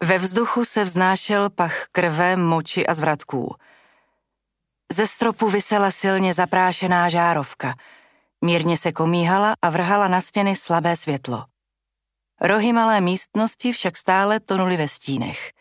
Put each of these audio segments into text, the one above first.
Ve vzduchu se vznášel pach krve, moči a zvratků. Ze stropu visela silně zaprášená žárovka. Mírně se komíhala a vrhala na stěny slabé světlo. Rohy malé místnosti však stále tonuly ve stínech.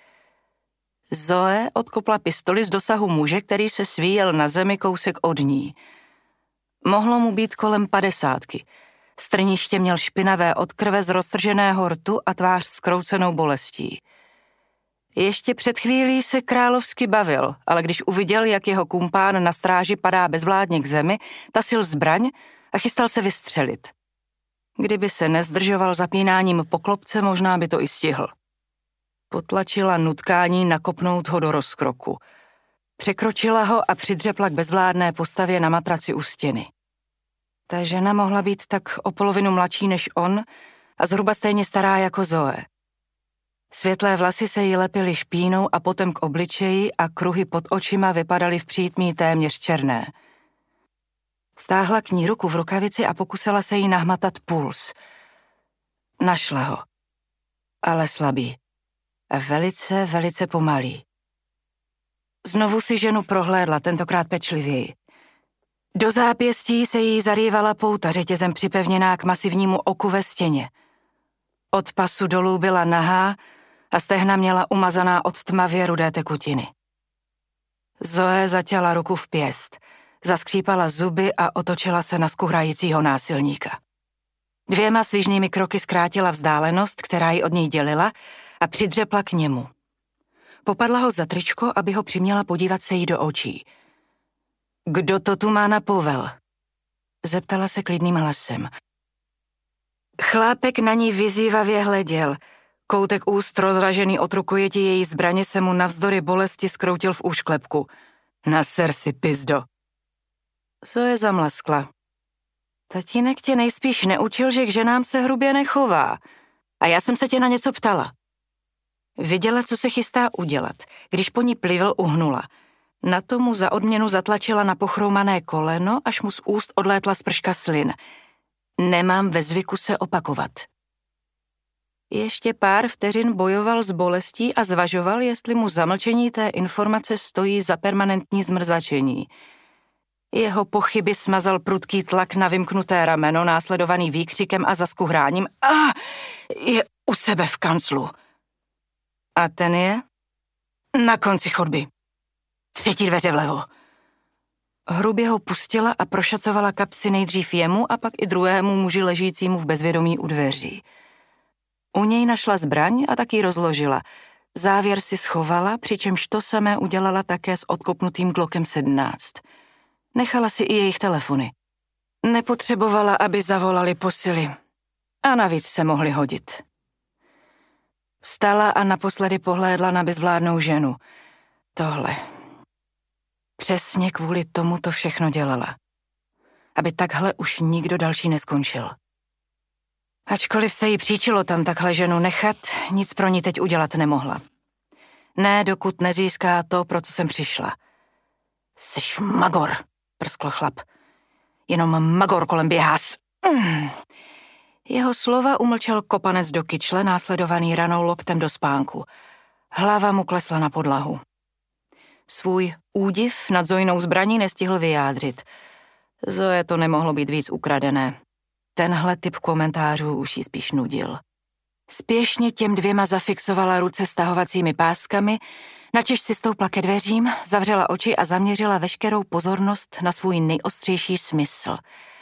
Zoe odkopla pistoli z dosahu muže, který se svíjel na zemi kousek od ní. Mohlo mu být kolem 50. Strniště měl špinavé od krve z roztrženého rtu a tvář skroucenou bolestí. Ještě před chvílí se královsky bavil, ale když uviděl, jak jeho kumpán na stráži padá bezvládně k zemi, tasil zbraň a chystal se vystřelit. Kdyby se nezdržoval zapínáním poklopce, možná by to i stihl. Potlačila nutkání nakopnout ho do rozkroku. Překročila ho a přidřepla k bezvládné postavě na matraci u stěny. Ta žena mohla být tak o polovinu mladší než on a zhruba stejně stará jako Zoe. Světlé vlasy se jí lepily špínou a potom k obličeji a kruhy pod očima vypadaly v přítmí téměř černé. Stáhla k ní ruku v rukavici a pokusila se jí nahmatat puls. Našla ho, ale slabý a velice, velice pomalý. Znovu si ženu prohlédla, tentokrát pečlivěji. Do zápěstí se jí zarývala pouta řetězem připevněná k masivnímu oku ve stěně. Od pasu dolů byla nahá a stehna měla umazaná od tmavě rudé tekutiny. Zoe zatěla ruku v pěst, zaskřípala zuby a otočila se na skuhrajícího násilníka. 2 svižnými kroky zkrátila vzdálenost, která ji od něj dělila, a přidřepla k němu. Popadla ho za tričko, aby ho přiměla podívat se jí do očí. Kdo to tu má na povel? Zeptala se klidným hlasem. Chlápek na ní vyzývavě hleděl. Koutek úst rozražený od rukojetí její zbraně se mu navzdory bolesti zkroutil v úšklepku. Naser si, pizdo. Zoe zamlaskla. Tatínek tě nejspíš neučil, že k ženám se hrubě nechová. A já jsem se tě na něco ptala. Viděla, co se chystá udělat. Když po ní plivl, uhnula. Na tomu za odměnu zatlačila na pochroumané koleno, až mu z úst odlétla sprška slin. Nemám ve zvyku se opakovat. Ještě pár vteřin bojoval s bolestí a zvažoval, jestli mu zamlčení té informace stojí za permanentní zmrzačení. Jeho pochyby smazal prudký tlak na vymknuté rameno, následovaný výkřikem a zaskuhráním. Je u sebe v kanclu. A ten je? Na konci chodby. 3. dveře vlevo. Hrubě ho pustila a prošacovala kapsy nejdřív jemu a pak i druhému muži ležícímu v bezvědomí u dveří. U něj našla zbraň a tak ji rozložila. Závěr si schovala, přičemž to samé udělala také s odkopnutým Glockem 17. Nechala si i jejich telefony. Nepotřebovala, aby zavolali posily. A navíc se mohli hodit. Vstala a naposledy pohlédla na bezvládnou ženu. Tohle. Přesně kvůli tomu to všechno dělala. Aby takhle už nikdo další neskončil. Ačkoliv se jí příčilo tam takhle ženu nechat, nic pro ní teď udělat nemohla. Ne, dokud nezíská to, pro co jsem přišla. Seš magor, prskl chlap. Jenom magor kolem běhás. Jeho slova umlčel kopanec do kyčle, následovaný ranou loktem do spánku. Hlava mu klesla na podlahu. Svůj údiv nad Zoinou zbraní nestihl vyjádřit. Zoe to nemohlo být víc ukradené. Tenhle typ komentářů už jí spíš nudil. Spěšně těm 2 zafixovala ruce stahovacími páskami, načež si stoupla ke dveřím, zavřela oči a zaměřila veškerou pozornost na svůj nejostřejší smysl.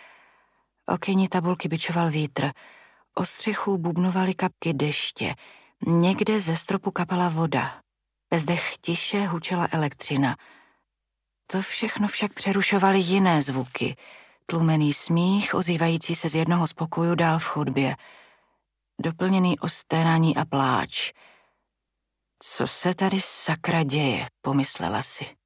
Okenní tabulky bičoval vítr, o střechu bubnovaly kapky deště, někde ze stropu kapala voda. Bez dech tiše hučela elektřina. To všechno však přerušovaly jiné zvuky. Tlumený smích, ozývající se z jednoho z pokojů dál v chodbě. Doplněný o sténání a pláč. Co se tady sakra děje, pomyslela si.